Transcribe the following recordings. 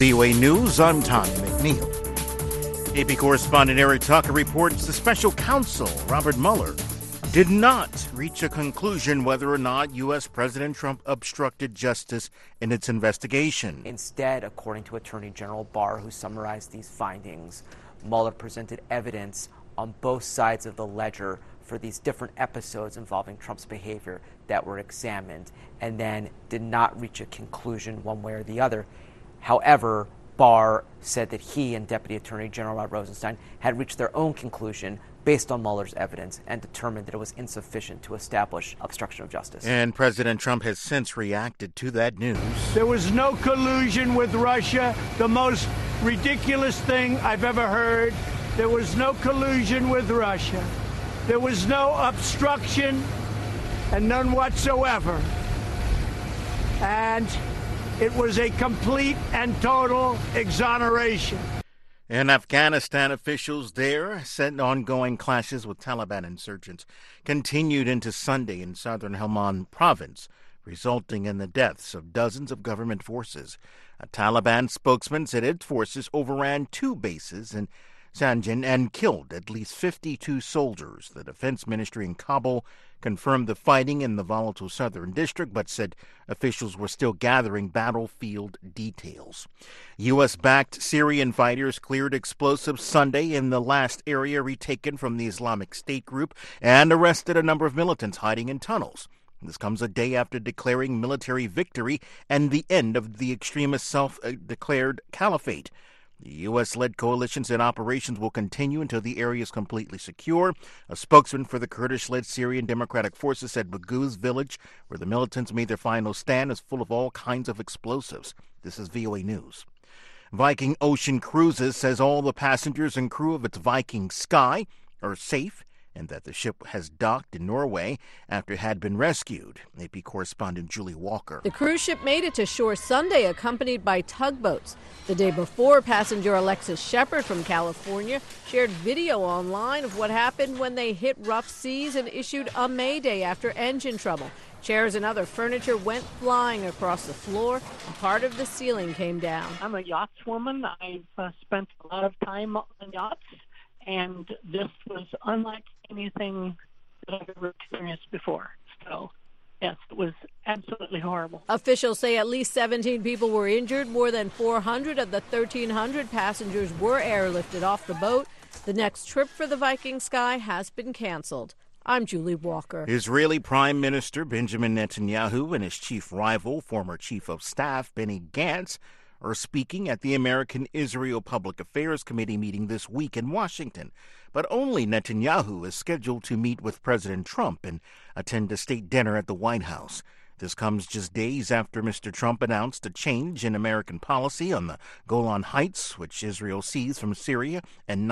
VOA News, I'm Tommy McNeil. AP correspondent Eric Tucker reports the special counsel, Robert Mueller, did not reach a conclusion whether or not U.S. President Trump obstructed justice in its investigation. Instead, according to Attorney General Barr, who summarized these findings, Mueller presented evidence on both sides of the ledger for these different episodes involving Trump's behavior that were examined, and then did not reach a conclusion one way or the other. However, Barr said that he and Deputy Attorney General Rod Rosenstein had reached their own conclusion based on Mueller's evidence and determined that it was insufficient to establish obstruction of justice. And President Trump has since reacted to that news. There was no collusion with Russia, the most ridiculous thing I've ever heard. There was no collusion with Russia. There was no obstruction, and none whatsoever. And it was a complete and total exoneration. In Afghanistan, officials there said ongoing clashes with Taliban insurgents continued into Sunday in southern Helmand province, resulting in the deaths of dozens of government forces. A Taliban spokesman said its forces overran two bases in Sanjan and killed at least 52 soldiers. The defense ministry in Kabul confirmed the fighting in the volatile southern district, but said officials were still gathering battlefield details. U.S.-backed Syrian fighters cleared explosives Sunday in the last area retaken from the Islamic State group and arrested a number of militants hiding in tunnels. This comes a day after declaring military victory and the end of the extremist self-declared caliphate. The U.S.-led coalition said operations will continue until the area is completely secure. A spokesman for the Kurdish-led Syrian Democratic Forces said Baghouz village, where the militants made their final stand, is full of all kinds of explosives. This is VOA News. Viking Ocean Cruises says all the passengers and crew of its Viking Sky are safe and that the ship has docked in Norway after it had been rescued. AP correspondent Julie Walker. The cruise ship made it to shore Sunday accompanied by tugboats. The day before, passenger Alexis Shepard from California shared video online of what happened when they hit rough seas and issued a mayday after engine trouble. Chairs and other furniture went flying across the floor, and part of the ceiling came down. I'm a yachtswoman. I've spent a lot of time on yachts, and this was unlike anything that I've ever experienced before. So, yes, it was absolutely horrible. Officials say at least 17 people were injured. More than 400 of the 1,300 passengers were airlifted off the boat. The next trip for the Viking Sky has been canceled. I'm Julie Walker. Israeli Prime Minister Benjamin Netanyahu and his chief rival, former Chief of Staff Benny Gantz, are speaking at the American-Israel Public Affairs Committee meeting this week in Washington. But only Netanyahu is scheduled to meet with President Trump and attend a state dinner at the White House. This comes just days after Mr. Trump announced a change in American policy on the Golan Heights, which Israel seized from Syria in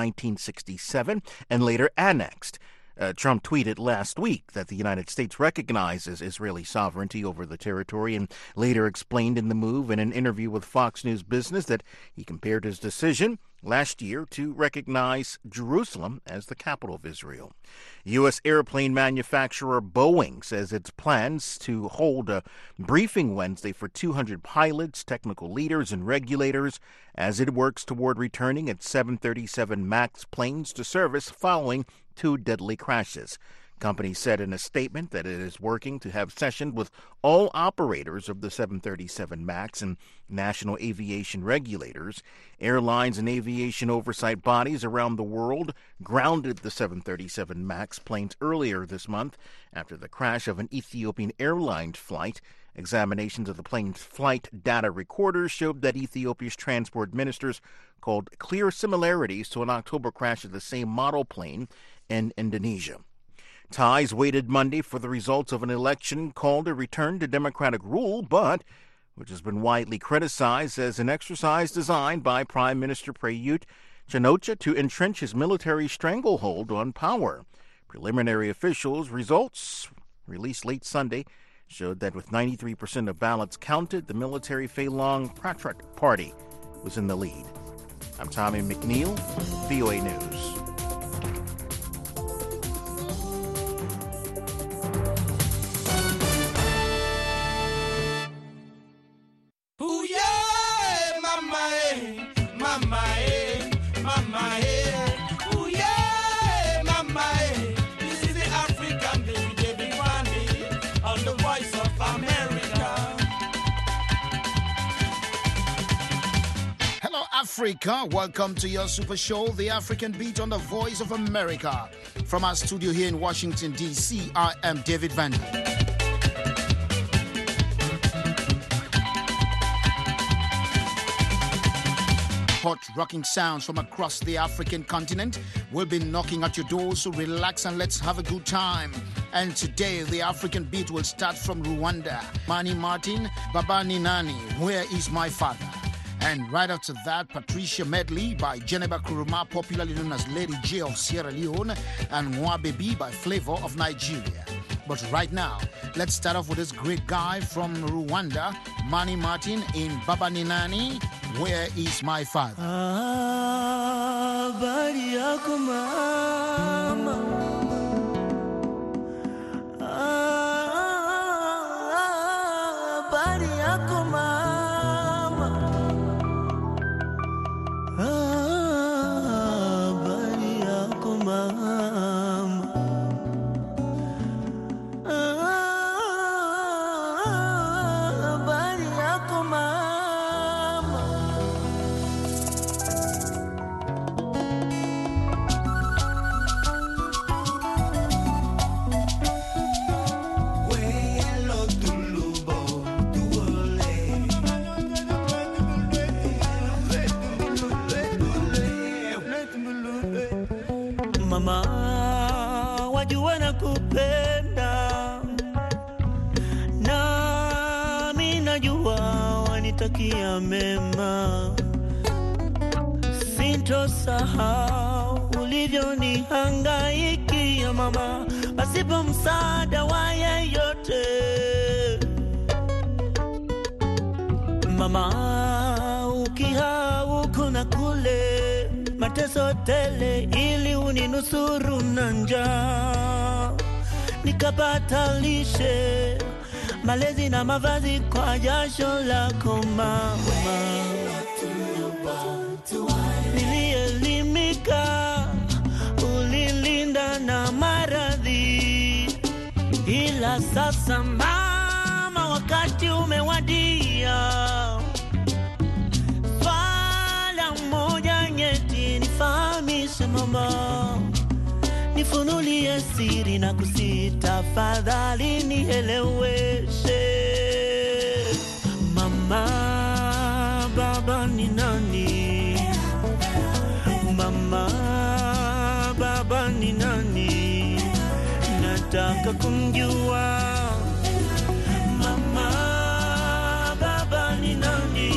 1967 and later annexed. Trump tweeted last week that the United States recognizes Israeli sovereignty over the territory and later explained in the move in an interview with Fox News Business that he compared his decision last year to recognize Jerusalem as the capital of Israel. U.S. airplane manufacturer Boeing says its plans to hold a briefing Wednesday for 200 pilots, technical leaders, and regulators as it works toward returning its 737 MAX planes to service following two deadly crashes. Company said in a statement that it is working to have sessions with all operators of the 737 MAX and national aviation regulators. Airlines and aviation oversight bodies around the world grounded the 737 MAX planes earlier this month after the crash of an Ethiopian airline flight. Examinations of the plane's flight data recorders showed that Ethiopia's transport ministers called clear similarities to an October crash of the same model plane in Indonesia. Thais waited Monday for the results of an election called a return to democratic rule, but which has been widely criticized as an exercise designed by Prime Minister Prayut Chan-o-cha to entrench his military stranglehold on power. Preliminary officials results released late Sunday showed that with 93% of ballots counted, the military Phalang Pracharat Party was in the lead. I'm Tommy McNeil, VOA News. Ooh, yeah, my man. Africa. Welcome to your super show, The African Beat on the Voice of America. From our studio here in Washington, D.C., I am David Van. Hot rocking sounds from across the African continent will be knocking at your door, so relax and let's have a good time. And today, the African Beat will start from Rwanda. Mani Martin, Baba Ni Nani, Where Is My Father? And right after that, Patricia Medley by Jeneba Kuruma, popularly known as Lady J of Sierra Leone, and Mwa Baby by Flavor of Nigeria. But right now, let's start off with this great guy from Rwanda, Mani Martin in Baba Ni Nani, Where Is My Father? Bari yako mama, bari yako mama, bari yako mama, bari yako mama. Mama, wajua nakupenda, nami najua wanitakia mema. Sintosahau ulivyonihangaikia mama, pasipo msaada wa yeyote. Mama, ukihauku na kule, mateso tele ili uninusuru na njaa. Nikapata lishe, malezi na mavazi kwa jasho lako mama. Nilielimika, ulilinda na maradhi. Ila sasa mama, wakati umewadia. Swala moja nyeti nifahamishe mama, nifunulie siri na kusita, fadhali nieleweshe. Mama, baba ni nani? Mama, baba ni nani? Nataka kumjua. Mama, baba ni nani?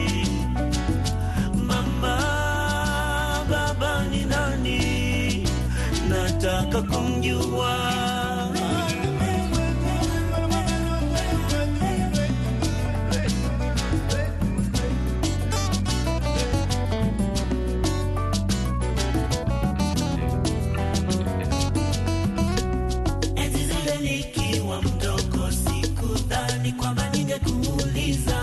Mama, baba ni nani? Nataka kumjua. Nikiwa mdogo sikudhani kwamba ningekuuliza.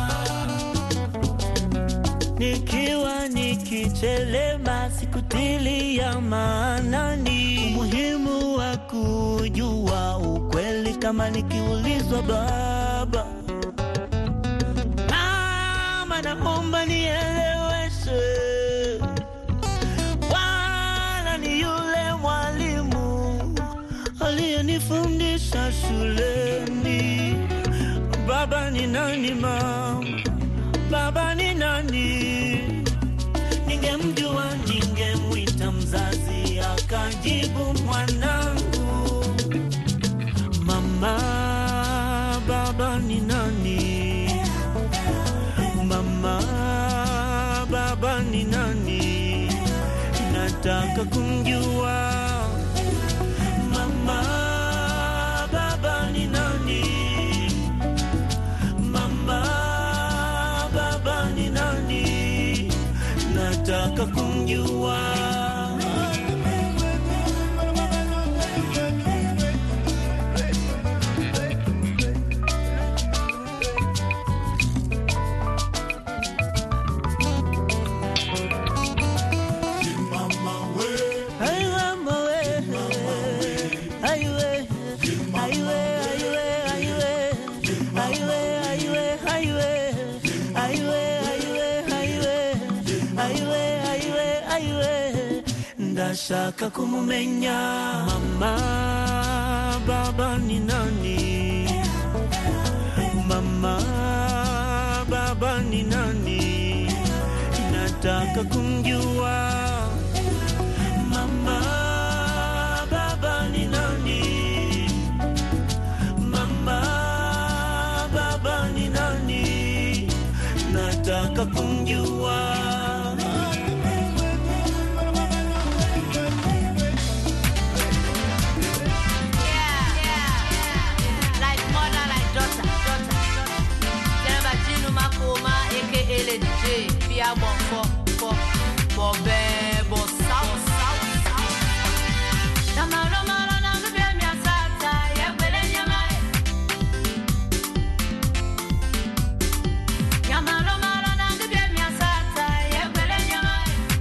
Nikiwa nikichelema sikutilia maanani umuhimu wa kujua ukweli kama nikiulizwa baba. Mama, naomba nieleweshe, Bwana ni yule mwalimu aliyenifundisha shuleni. Baba ni nani mama? Baba ni nani? Ningemjua ningemwita mzazi, akajibu mwanangu. Mama, baba ni nani? Mama, baba ni nani? Nataka kumjua. Mama, baba ni nani? Mama, baba ni nani? Nataka kumjua. Mama we, ndashaka kumumenya. Mama, baba ni nani? Mama, baba ni nani? Nataka kumjua. Mama, baba ni nani? Mama, baba ni nani? Nataka kumjua. Ele DJ, pia bon for be bon south. Namalo malo na mbia mia sata ya kwele nyama. Namalo malo na mbia mia sata ya kwele nyama.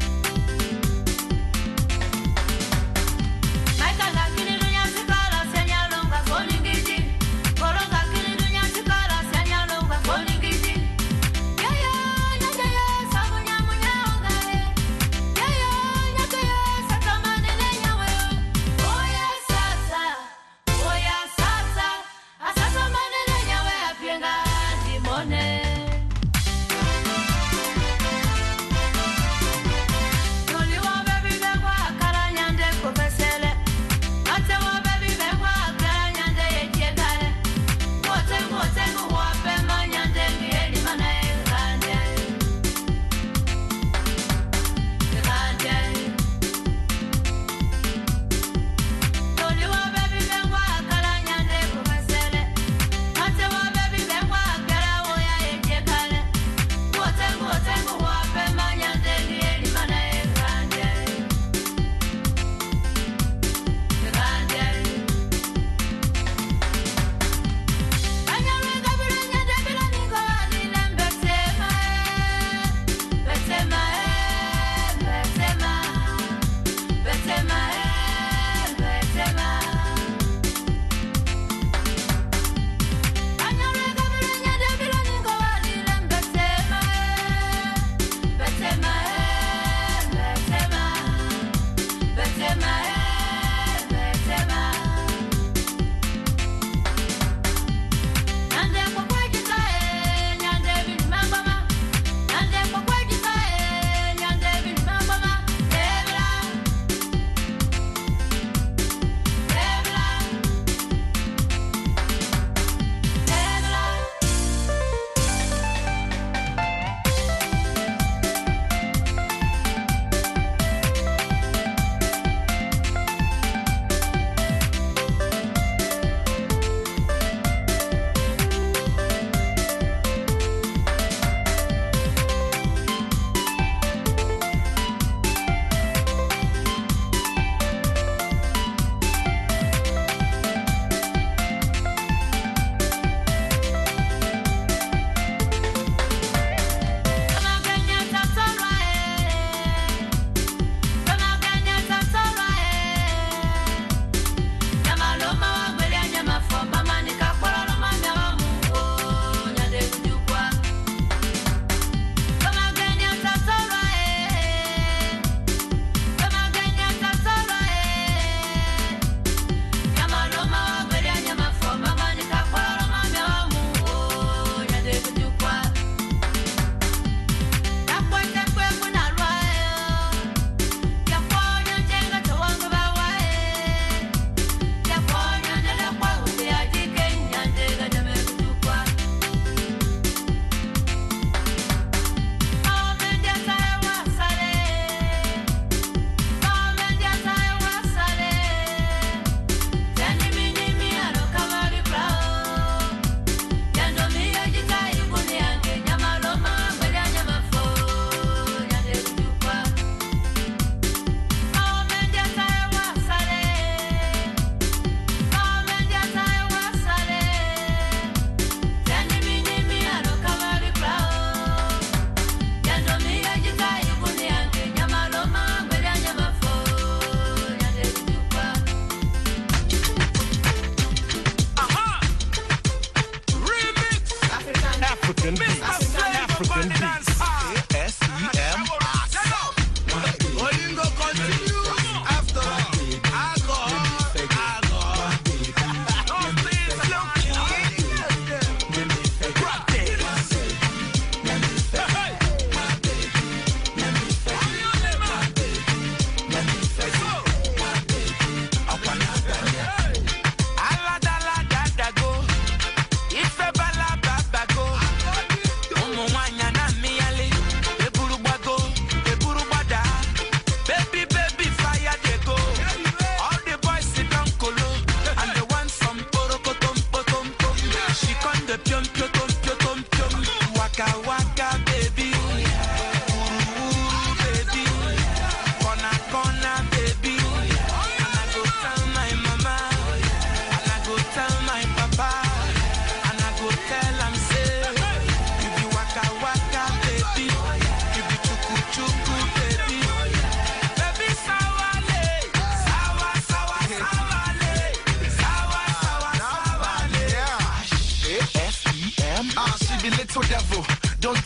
Maika kini dunia sikala senyalo nga soningiji. Koronga kini dunia sikala senyalo nga soningiji. Yeah.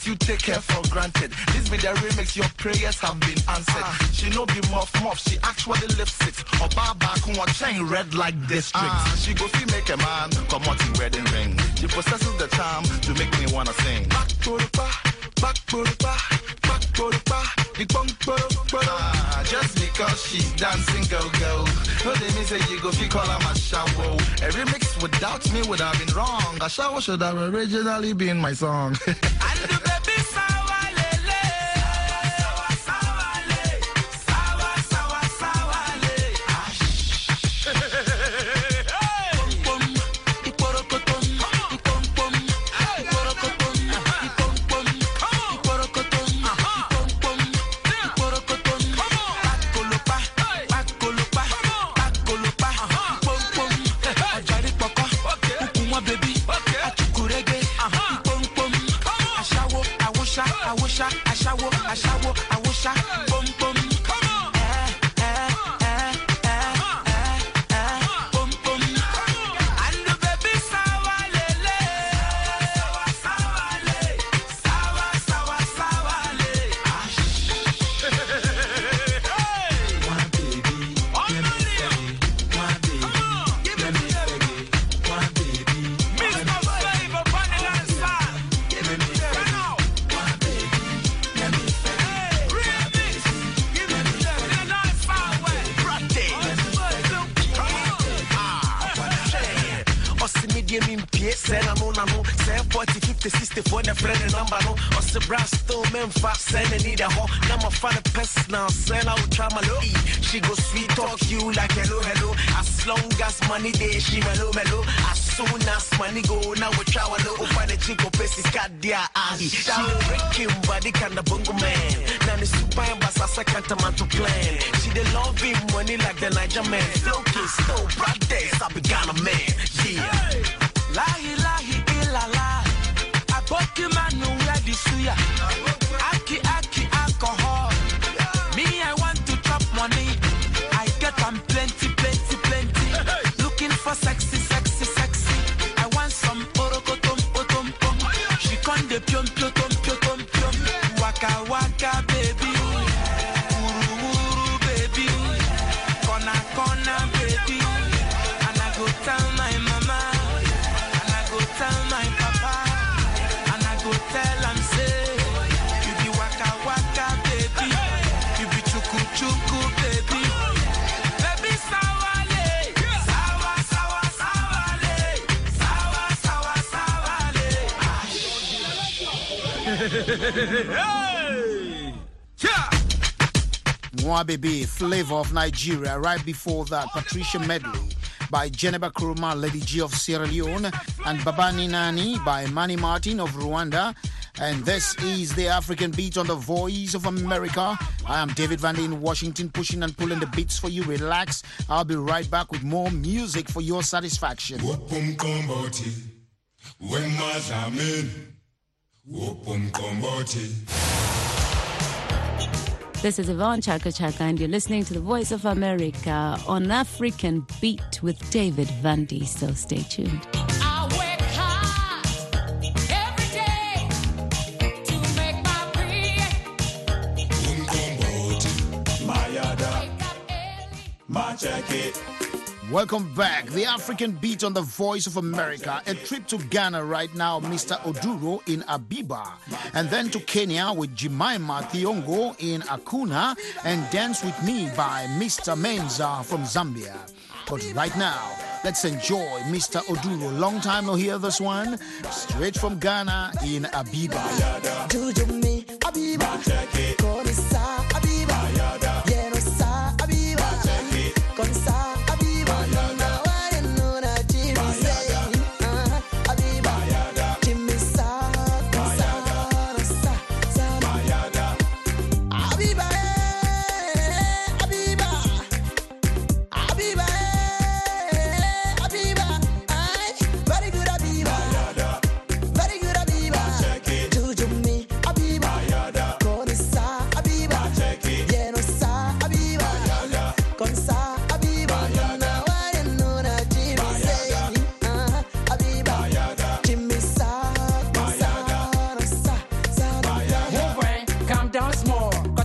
things you take care for granted. This be the remix, your prayers have been answered. She no be muff, she actually lives it. Or Baba Kuma chain red like district. She go feel make a man come out in wedding ring. She possesses the charm to make me wanna sing. Back to the bar, back to the bar, back to the bar. Just because she's dancing, go. No, they may say you go feel call her my shower. A remix without me would have been wrong. A shower should have originally been my song. And the baby sawa lele, sawa le, sawa le. Pom iporokoton, ipom pom, iporokoton, ipom pom, iporokoton, ipom pom, iporokoton. Akolopa, akolopa, akolopa, ipom pom. Ajari poko, ukuma baby, achukurege, ipom pom. Ashawo, awosha, ashawo, awosha, pom pom. Pom pom. And the baby sawa lele, sawa le, sawa le. One baby, let me say. One baby, let me say. One baby, Mr. Flavor, Bunny Lanza. Give me say. One baby, let me say. Remix, give me say. In a nice far way. Practice. Medium in Pierce, send a moon, 40, 50, 60 for the friend number. No, or the brass still men fast, send a need a hole. Now my father pest now, send out Tramalo. She go sweet talk you like hello. As long as money day, she mellow. As soon as money go, now we try a little find a chico face is got their ahi. She the breaking body kind of bungo man. Now the super bass a second to plan. She the love him money like the Niger man. Flow kiss, still practice, I began a man. Yeah. Lahi ilala, aboki manu where the suya. Aki alcohol. Me I want to chop money. I get them plenty. Looking for sexy. I want some orokotom. She con de piom. Waka baby. Uru baby. Kona baby. And I go tell my mama. Tell my papa, and I go tell him say, you be waka baby, you be chuku baby, baby sawale, sawale. Mwa Baby, Flavor of Nigeria. Right before that, Patricia Medley by Geneva Kuruma, Lady G of Sierra Leone, and Babani Nani by Manny Martin of Rwanda. And this is the African Beat on the Voice of America. I am David Van in Washington, pushing and pulling the beats for you. Relax. I'll be right back with more music for your satisfaction. This is Yvonne Chaka Chaka, and you're listening to the Voice of America on African Beat with David Vandy. So stay tuned. I work hard every day to make my bread. Welcome back. The African Beat on the Voice of America. A trip to Ghana right now, Mr. Oduro in Abiba. And then to Kenya with Jemima Thiongo in Akuna. And Dance With Me by Mr. Menza from Zambia. But right now, let's enjoy Mr. Oduro. Long time no hear this one. Straight from Ghana in Abiba. Juju me, Abiba. Konisa, Abiba. Yenosa, Abiba. Konisa. Side.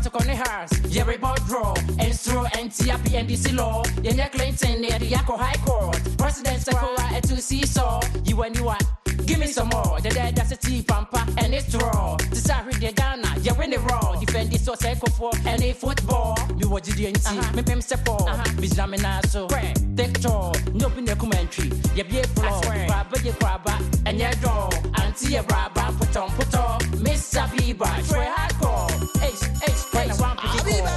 to Connie Harris, Jerry Bodro, and Stro and TIP and DC Law, Yenya Clinton near the Yako High Court, President Sakura at 2 Seesaw, you and you are. Give me some more. The dead that's a tea pampa and it's draw. Desire the Ghana, you win the raw. Defend this so cycle for any football. You what did you see? Me pim support. Bizamina so. Dector, no in the commentary. You be a floor. Grab your grab and your door. Auntie a grab put on. Miss Abiba, try hardcore. Ace, when I want to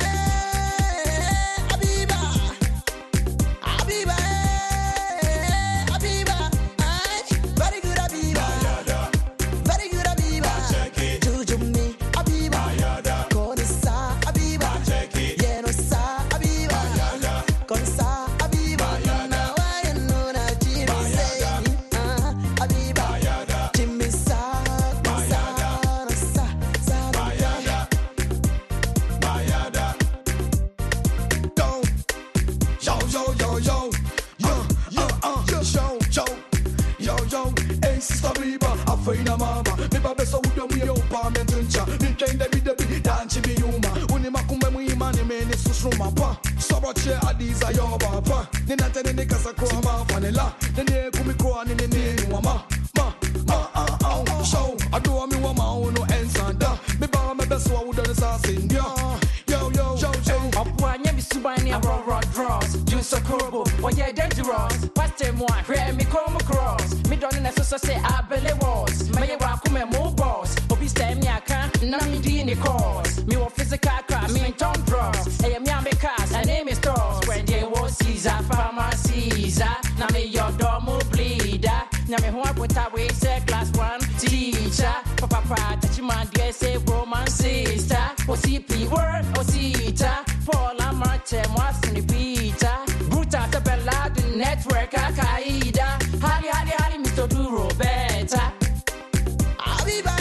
Faina mama, me babe so udo mi yo pa me tuncha. Ni train de bi dance bi yuma. Uni makumbe mu imani me ni susuma pa. Soboche adiza yo baba. Ni nante ni kasa kwa ma vanilla. Ni ne kumi kwa ni mama. Ma show. Ado mi wa ma uno ensanda. Me ba me beso udo ni sa sindia. Yo. Apwa nye bisubani a raw draws. Juice a curbo, what ye dangerous. Paste moi, pray me come across. Me don't necessarily say I believe was. May welcome me more boss. Obi stay me I can't, nami di ni cause. Me wa physical class, me in Tom Dross. Hey, me am cast, her name is Dross. When they was Caesar, Farmer Caesar. Now me your domo bleeder. Now me who put away say class 1 teacher. Papa, touch man, dear say woman sister. OCP word, Osita. Paul Amate, Mwasni Peter. Bruta Tabella, the network, Akaida. Hali, Mr. Duro, better. Abiba,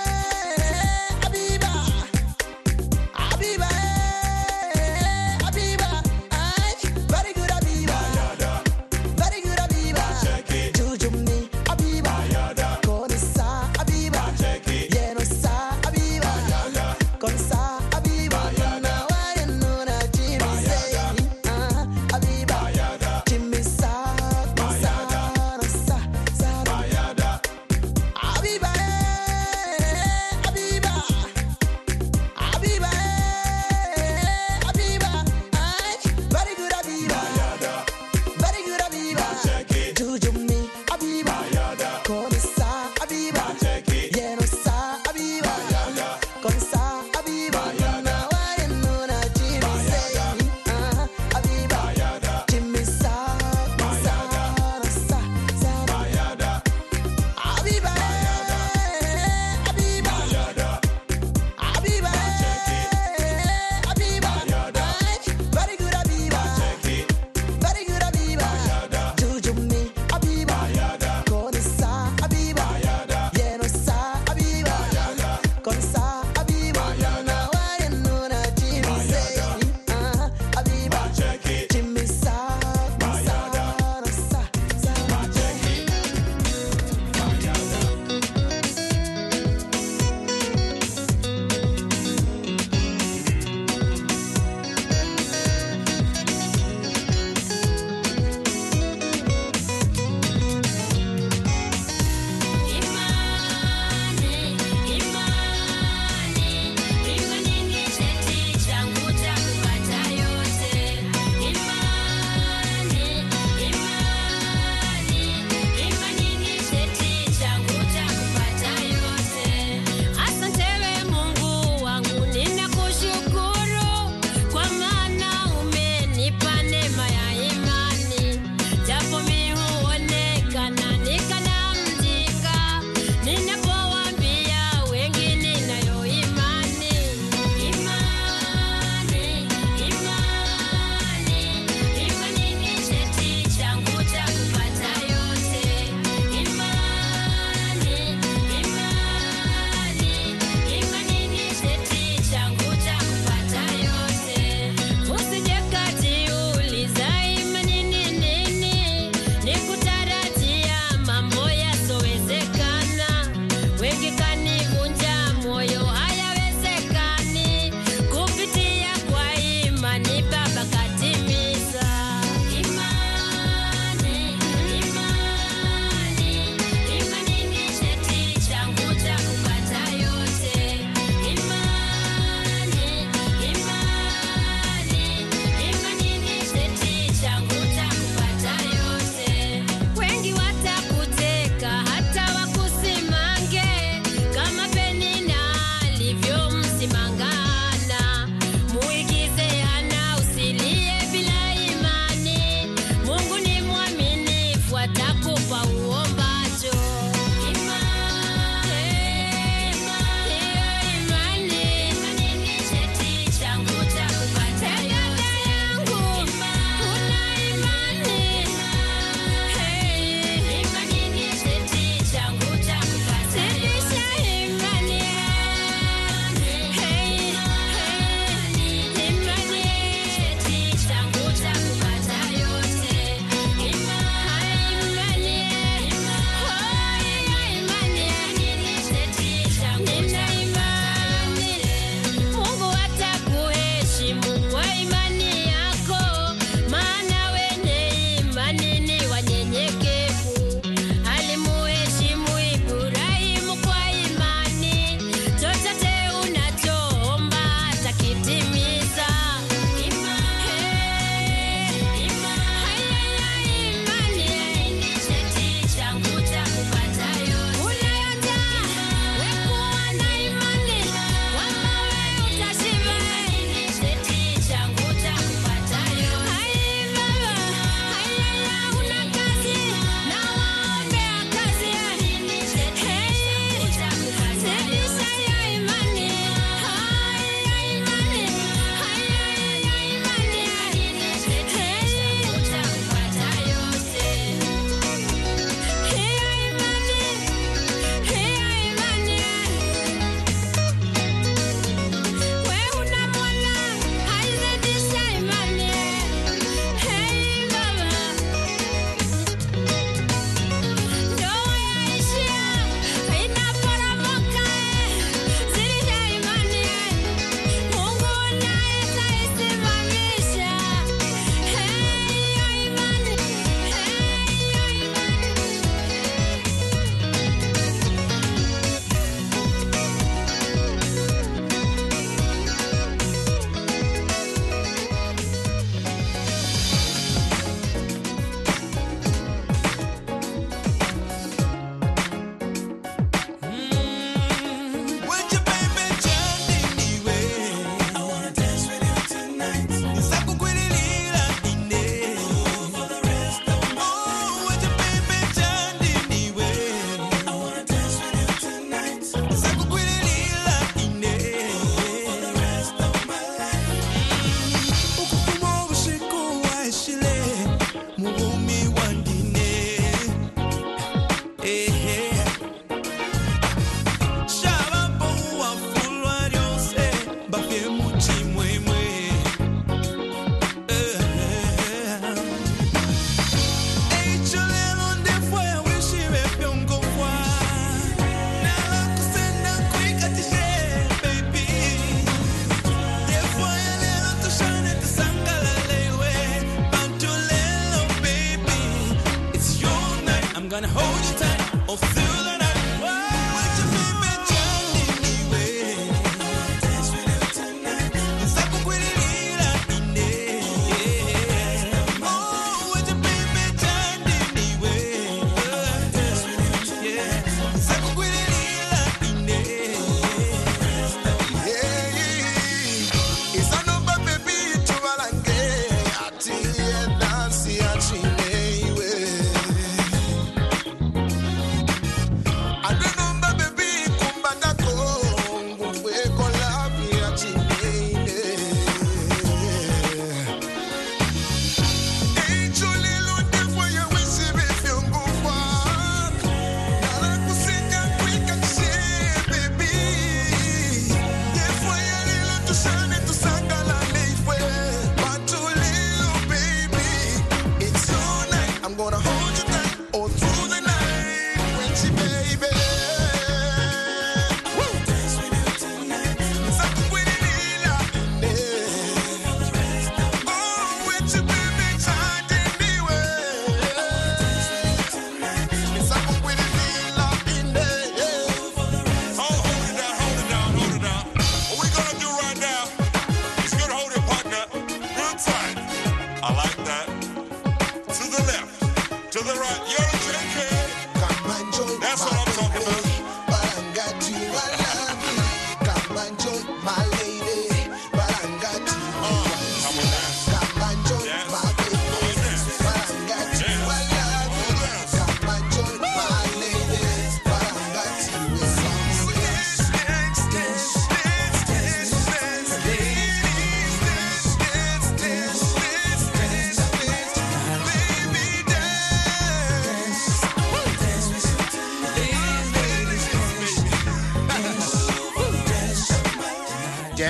very good Abiba, very good Abiba. Juju me Abiba, Konisa Abiba, Yenosa Abiba, Konisa Abiba.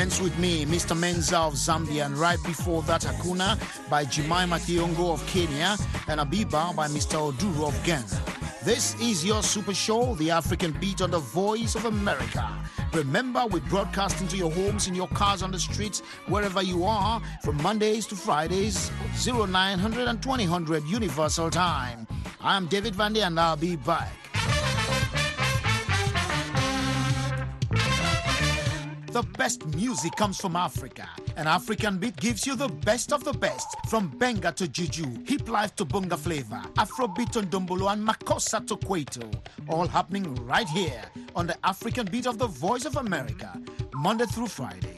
Dance With Me, Mr. Menza of Zambia, and right before that, Hakuna by Jemima Thiongo of Kenya, and Abiba by Mr. Oduru of Ghana. This is your super show, The African Beat on the Voice of America. Remember, we broadcast into your homes, in your cars, on the streets, wherever you are, from Mondays to Fridays, 0900 and 2000 Universal Time. I'm David Vandy, and I'll be back. The best music comes from Africa. An African beat gives you the best of the best. From Benga to Juju, Hip Life to Bunga Flavor, Afrobeat to Ndombolo, and Makossa to Kwaito. All happening right here on the African Beat of the Voice of America. Monday through Friday.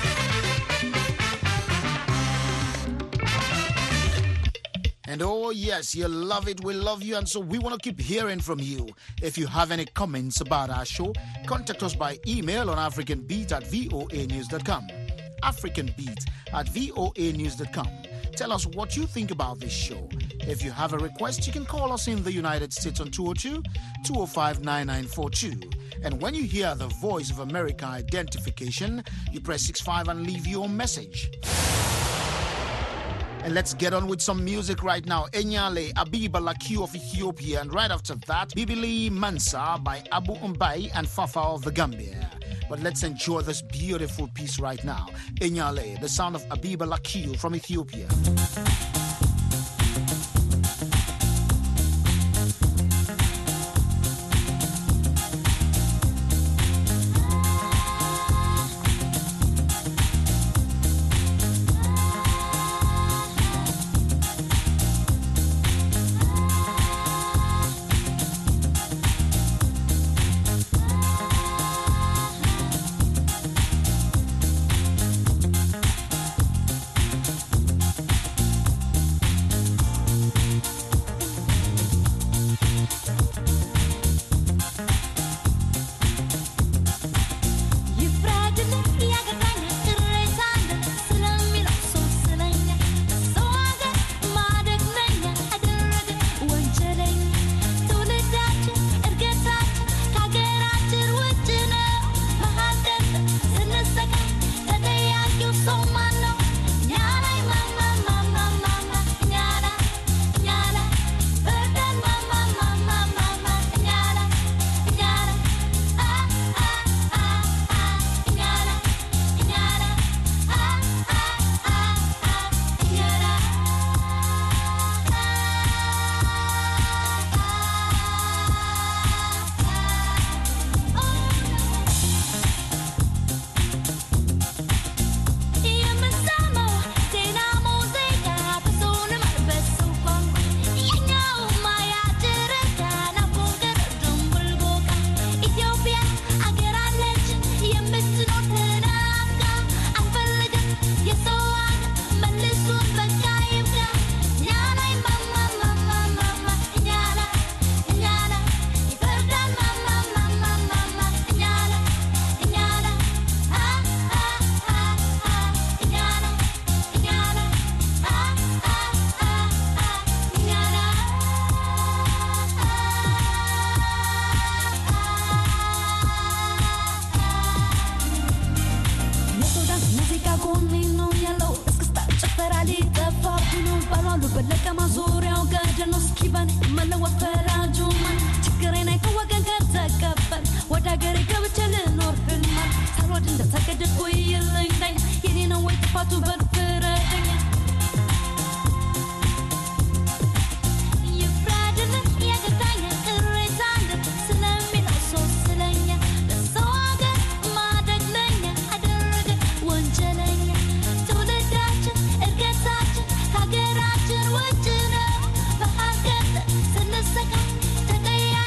And oh yes, you love it, we love you, and so we want to keep hearing from you. If you have any comments about our show, contact us by email on africanbeat@voanews.com. africanbeat@voanews.com. Tell us what you think about this show. If you have a request, you can call us in the United States on 202-205-9942. And when you hear the Voice of America identification, you press 65 and leave your message. And let's get on with some music right now. Enyale, Abiba Lakiu of Ethiopia. And right after that, Bibili Mansa by Abu Umbai and Fafa of the Gambia. But let's enjoy this beautiful piece right now. Enyale, the sound of Abiba Lakiu from Ethiopia.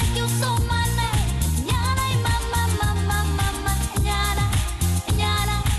Nyala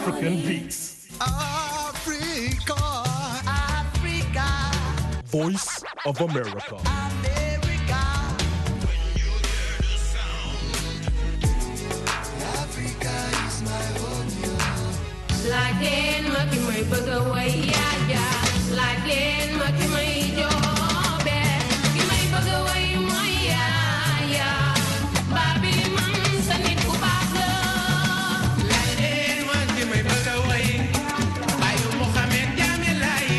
African beats. Africa, Africa, Voice of America. America. Africa is my home. Like in Maki my bugger way, yeah. Like in Maki my job, my bugger way, my yeah. Baby, man, send it to Baba. Like in Maki my bugger way, I am Mohammed Jamilai,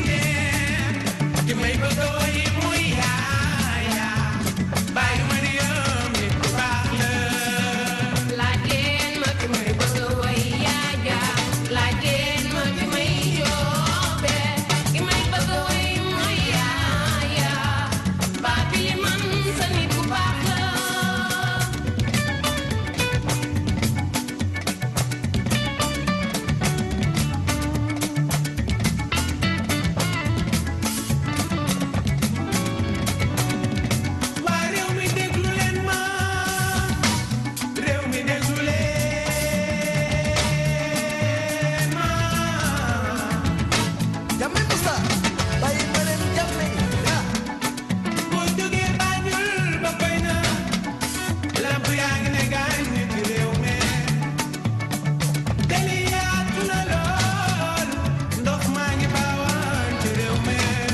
my bugger way, my yeah. By Mariam, Baba. Like in Maki my bugger way, yeah. Like in Maki my job, my bugger way, my yeah. Baby, man, send it to Baba. Réew mi déglu leen ma réew mi déglu leen ma Jammeh Moussa, bàyyi ma leen Jammeh. bu jógee Banjul ba koy na lamp yaa ngi ne gaañ ci réew mi tali yaatu na lool ndox maa ngi baawaan ci réew mi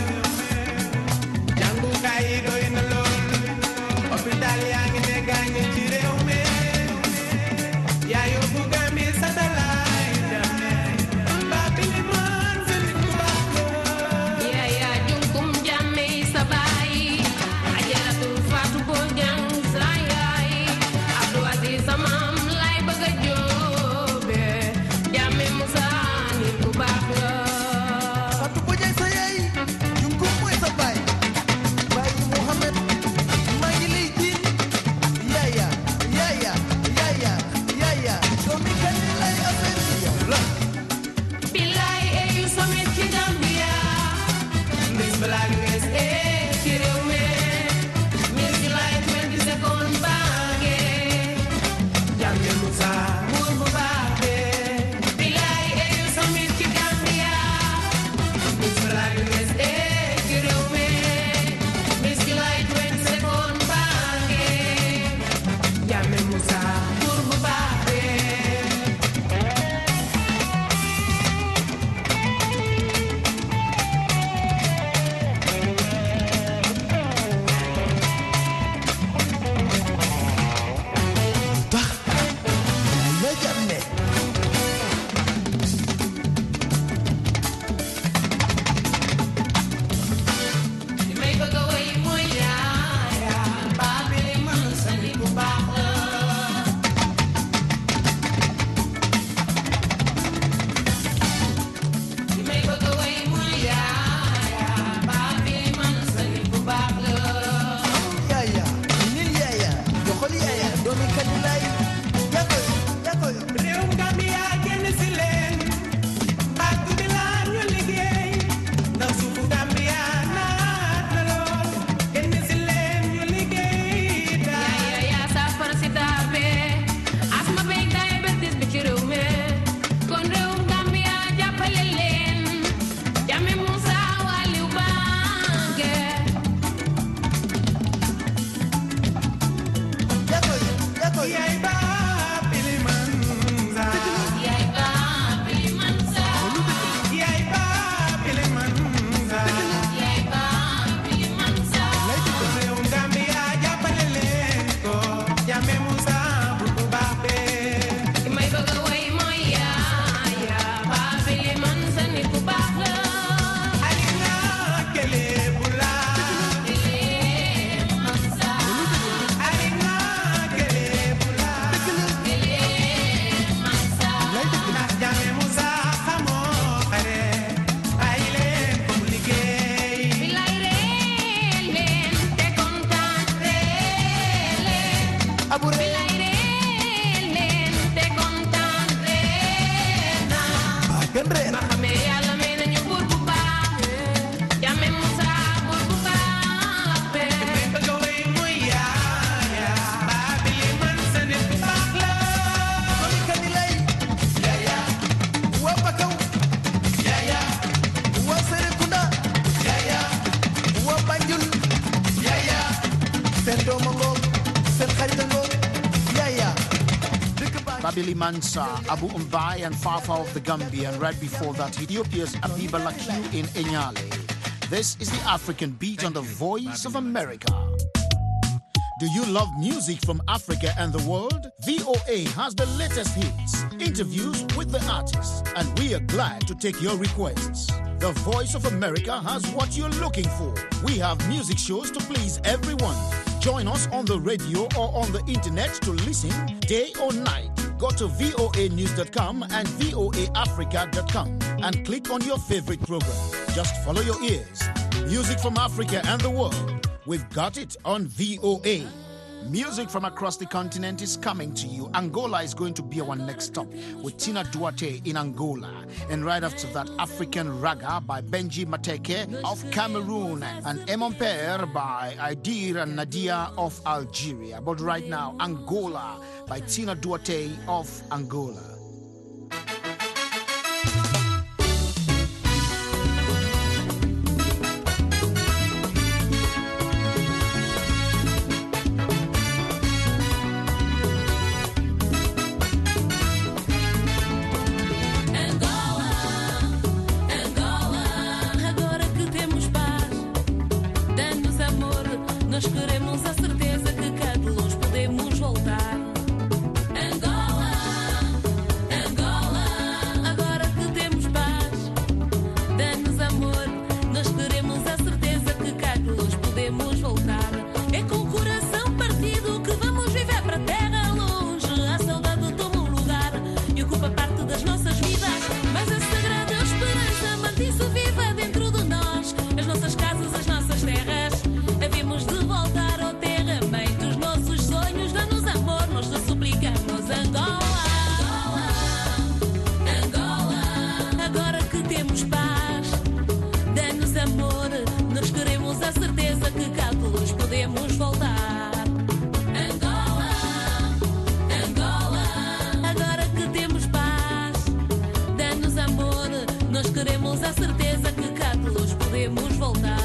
jàngukaay yi doy na lool hôpital yaa ngi ne gaañ ci réew mi yaa yóbbu Gambie satellite Babili man sa nit ku baax la yaa junkum jàmme sa baay ajaratu Fatou Bojang sa yaay Abdou Aziz sa maam lay bëgg a jóobe jàmme Moussa nit ku baax la Fatou Bojang sa yaay, Junkum mooy sa baay. Baay Mohamed, maa ngi lay jiin. Yaya, yaya, yaya, yaya. Doomi kañ lay affaire bi yow la. Bilay eyu sommet ci Gambia Miss Black West ci réew mi Miss July 22nd baage Jammeh Moussa buur bu baax be Bilay eyu sommet ci Gambia Miss Black West ci réew mi Miss July 22nd baage Jammeh Moussa buur bu baax be Yaya Jammeh. may bëgg a way mooy yaaya Babili man sa nit bu baax la may bëgg a way mooy yaaya Babili man sa nit bu baax la Yaya, nil yaya, joxol yaya, doomi kañ lay. Jakoy, jakoy. réewum Gambia génn si leen bàkk bi laa ñu liggéey ndax suufu Gambia naat na lool génn si leen ñu liggéey yaaya yaa saafara si daabe asma beeg diabetes bi ci réew mi kon réewum Gambia jàppale leen Jammeh Moussa Waliou Bange Jakoy, jakoy. yaay Babili Manza yaay Babili Manza yaay Babili Manza yaay Babili Manza réewum Gambia jàppale leen ko Jammeh Moussa bu baax be ki may bëgg a way mooy yaaya Babili Manza nit ku baax la Alina Kele Bula Kele Manza Alina Kele Bula Kele Manza ndax Jammeh Moussa xamoo xare bàyyi leen ko mu liggéey bilay ree leen te kontaan ree leen Abu Rey. bilay ree leen te kontaan ree naa Gën reer. ma xamee yàlla may nañu buur bu baax Jammeh Moussa buur bu baax be may bëgg a way mooy yaaya Babili man sa nit bu baax la Doomi kañ lay. yaya Babili Mansa, Abu Mbai and Fafa of the Gambia, and right before that, Ethiopia's Abiba Lakiu in Enyale. This is the African Beat on the Voice of America. Do you love music from Africa and the world? VOA has the latest hits, interviews with the artists, and we are glad to take your requests. The Voice of America has what you're looking for. We have music shows to please everyone. Join us on the radio or on the internet to listen day or night. Go to voanews.com and voaafrica.com and click on your favorite program. Just follow your ears. Music from Africa and the world. We've got it on VOA. Music from across the continent is coming to you. Angola is going to be our next stop with Tina Duarte in Angola. And right after that, African Raga by Benji Mateke of Cameroon and Emon Père by Aidir and Nadia of Algeria. But right now, Angola by Tina Duarte of Angola. Nós queremos a certeza que cá de longe podemos voltar. Angola, Angola, agora que temos paz, dá-nos amor. Nós queremos a certeza que cá de longe podemos voltar. É com o coração partido que vamos viver para terra longe. A saudade toma um lugar e ocupa parte das nossas vidas. Mas a sagrada esperança mantém-se viva dentro de nós. As nossas casas, as nossas terras. Havemos de voltar ao terra, mãe dos nossos sonhos. Dá-nos amor, nós te suplicamos. Angola, Angola, agora que temos paz, dá-nos amor. Nós queremos a certeza que cá de longe podemos voltar. Angola, Angola, agora que temos paz, dá-nos amor. Nós queremos a certeza que cá de longe podemos voltar.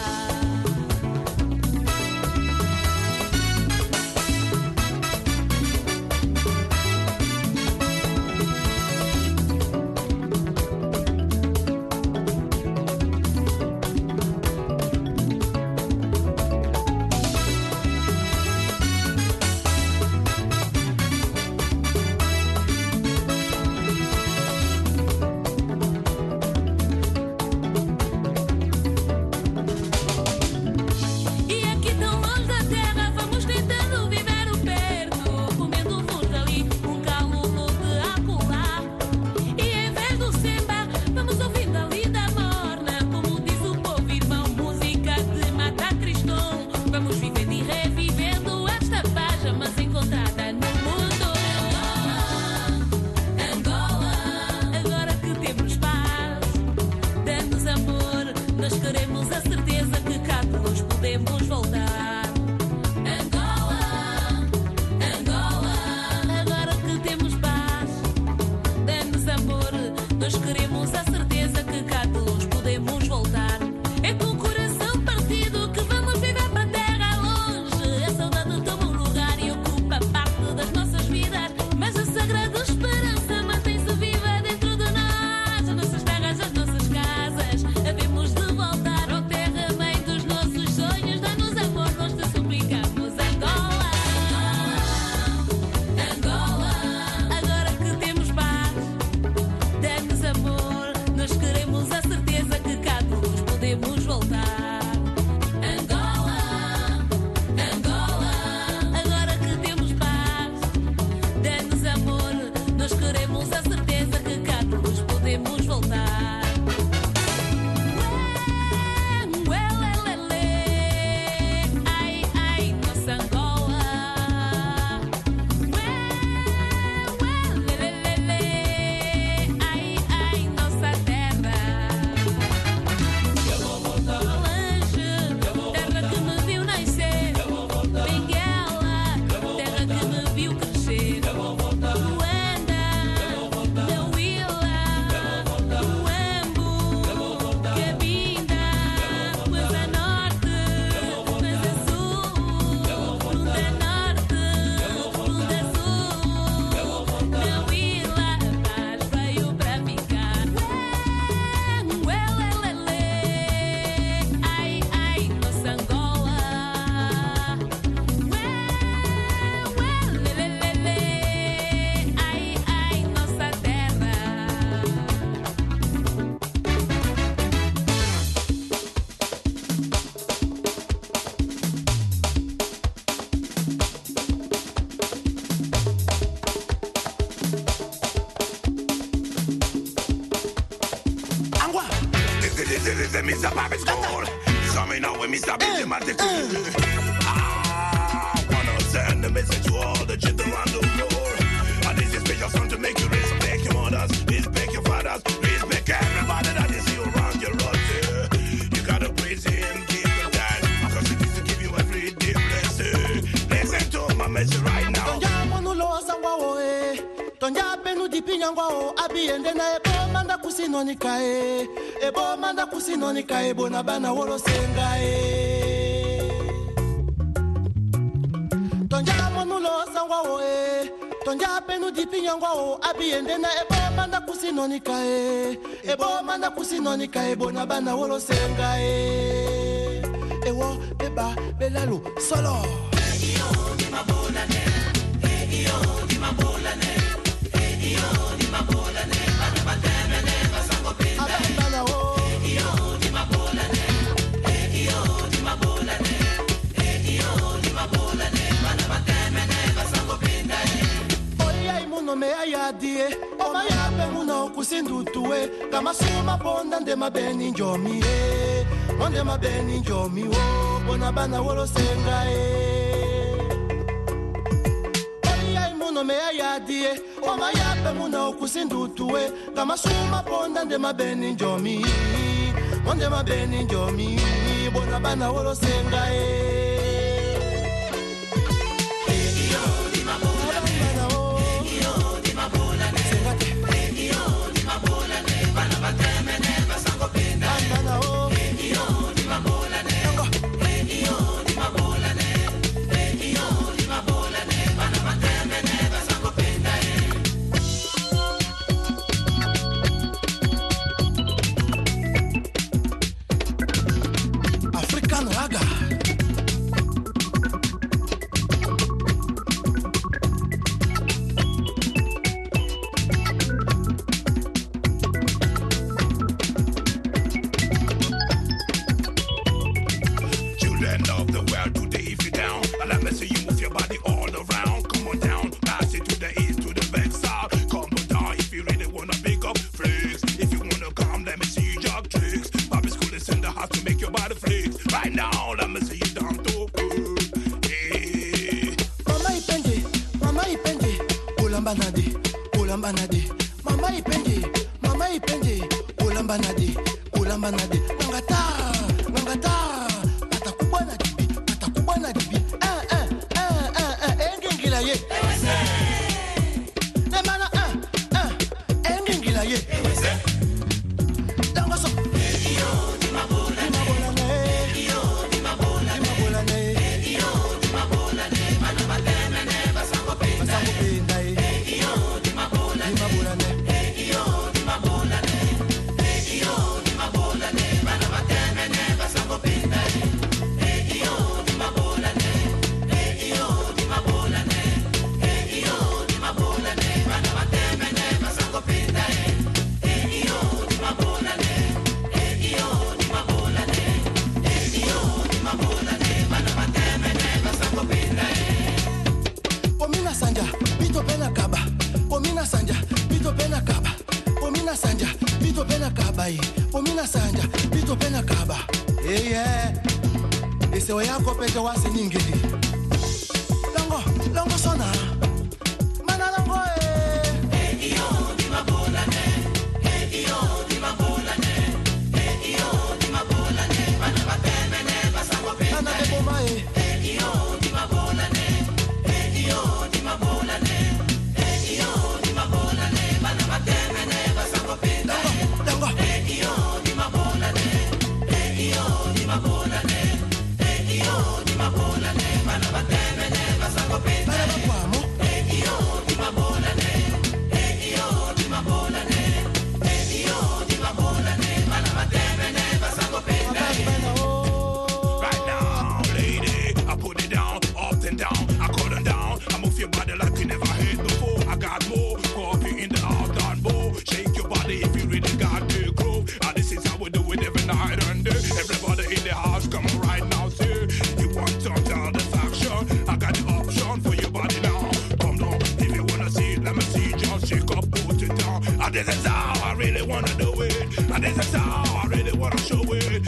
say Mr. Bobby School. So me now with Mr. Benjamin. Wanna send a message to all the children around the world. And this is special song to make you respect your mothers, respect your fathers, respect everybody that is you around your road. You gotta praise him, give him thanks, because he needs to give you every day blessing. Listen to my message right now. Tonja penu dipinya ngwao abiende na ebo manda kusinonika ebo manda kusinonika bona bana wolo senga Tonja monulo sangwao Tonja penu dipinya ngwao abiende na ebo manda kusinonika ebo manda kusinonika bona bana wolo senga Ewo beba belalo solo Eyo di mabola ne Eyo di mabola ne Kama suma bonda ndema beni njomi ndema beni njomi wo bona bana wolo senga Muno me ayadie o mayape muno kusindutue kama suma bonda ndema beni njomi ndema beni njomi bona bana wolo senga Longo sona mana longo iyo di mabola ne iyo di mabola ne iyo di mabola ne mana bateme ne basango pe ana de boma iyo di mabola ne iyo di mabola ne iyo di mabola ne mana bateme ne basango pe longo iyo di mabola ne iyo di mabola ne iyo di mabola ne mana bateme ne basango pe This is how I really wanna do it, and this is how I really wanna show it.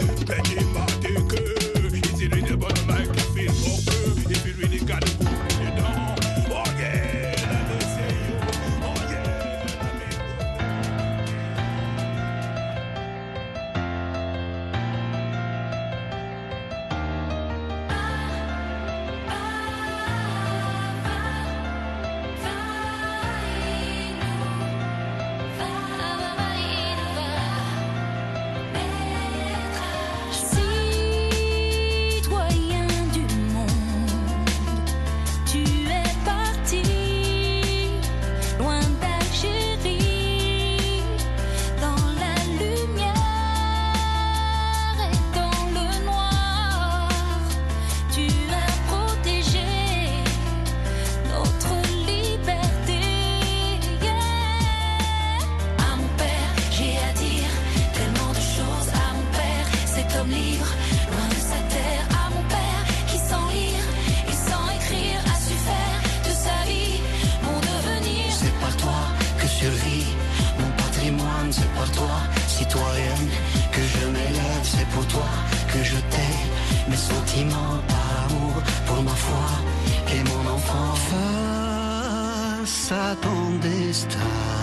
toi, citoyenne, que je m'élève, c'est pour toi que je t'ai. Mes sentiments par amour, pour ma foi et mon enfant. Face à ton destin,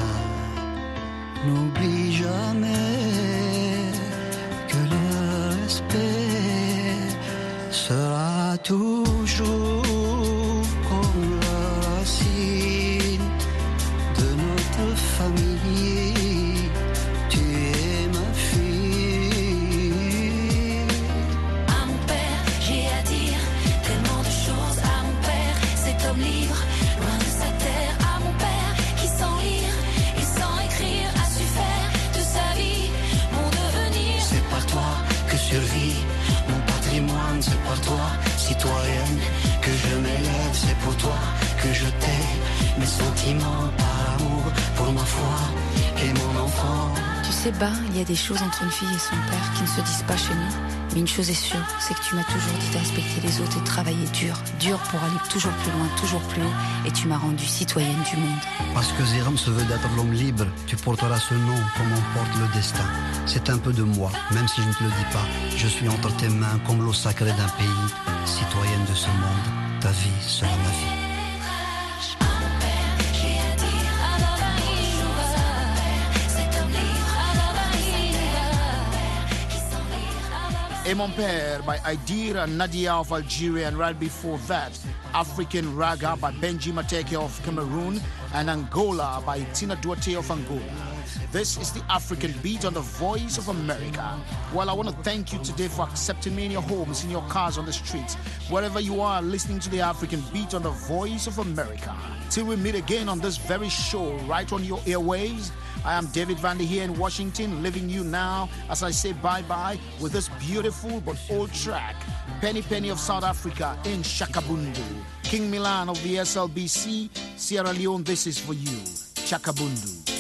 n'oublie jamais que le respect sera toujours comme la racine de notre famille. Tu es ma fille. À mon père, j'ai à dire tellement de choses. À mon père, cet homme libre, loin de sa terre. À mon père, qui sans lire et sans écrire a su faire de sa vie mon devenir. C'est par toi que survit mon patrimoine. C'est par toi, citoyenne, que je m'élève. C'est pour toi que je t'ai. Mes sentiments par amour, pour ma foi et mon enfant. Tu sais, Bah, il y a des choses entre une fille et son père qui ne se disent pas chez nous. Mais une chose est sûre, c'est que tu m'as toujours dit de respecter les autres et de travailler dur. Dur pour aller toujours plus loin, toujours plus haut. Et tu m'as rendue citoyenne du monde. Parce que Zéram se veut d'être l'homme libre, tu porteras ce nom comme on porte le destin. C'est un peu de moi, même si je ne te le dis pas. Je suis entre tes mains comme l'eau sacrée d'un pays. Citoyenne de ce monde, ta vie sera ma vie. Et mon père by Aidira Nadia of Algeria, and right before that, African Raga by Benji Mateke of Cameroon, and Angola by Tina Duarte of Angola. This is the African Beat on the Voice of America. Well, I want to thank you today for accepting me in your homes, in your cars, on the streets, wherever you are listening to the African Beat on the Voice of America. Till we meet again on this very show, right on your airwaves, I am David Vandy here in Washington, leaving you now as I say bye-bye with this beautiful but old track, Penny Penny of South Africa in Shakabundu. King Milan of the SLBC, Sierra Leone, this is for you, Shakabundu.